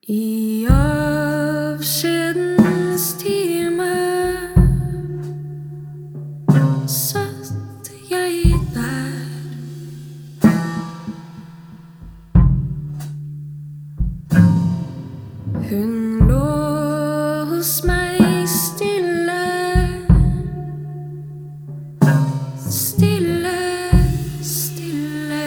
I avskjedens time satt jeg der. Hun lå hos meg stille, stille, stille.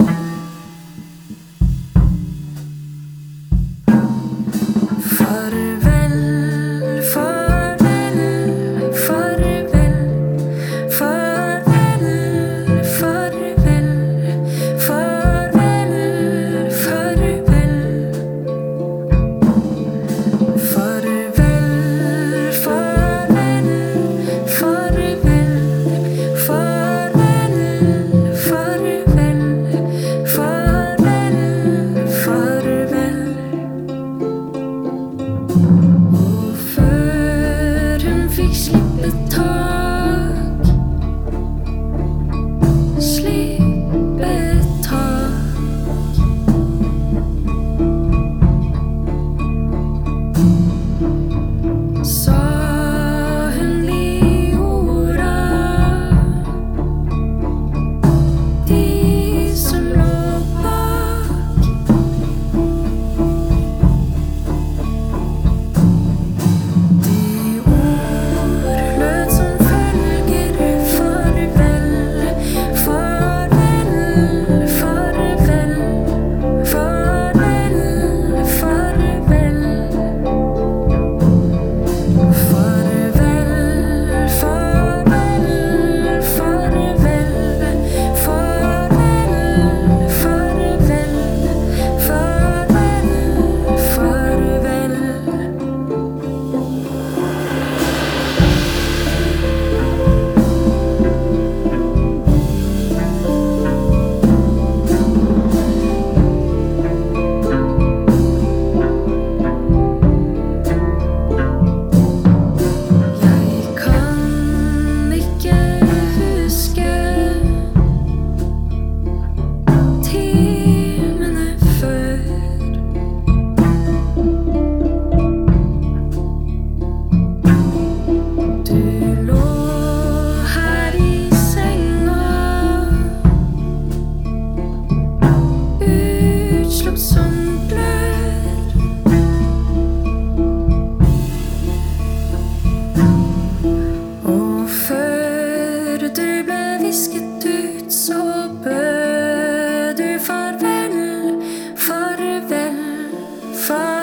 Farvel, farvel, farvel, farvel, farvel, farvel, farvel. Farvel, farvel, farvel, farvel, farvel, farvel, farvel. Og før hun fikk slippe tak, slippe tak, sa hun de orda, de som lå bak. De ord lød som følger: farvel, farvel, farvel, farvel, farvel. Farvel, farvel, farvel, farvel, farvel, Jeg kan ikke huske timene før. Du lå her i senga, utslått som glør. Og før du ble visket ut, så bød du farvel, farvel, farvel.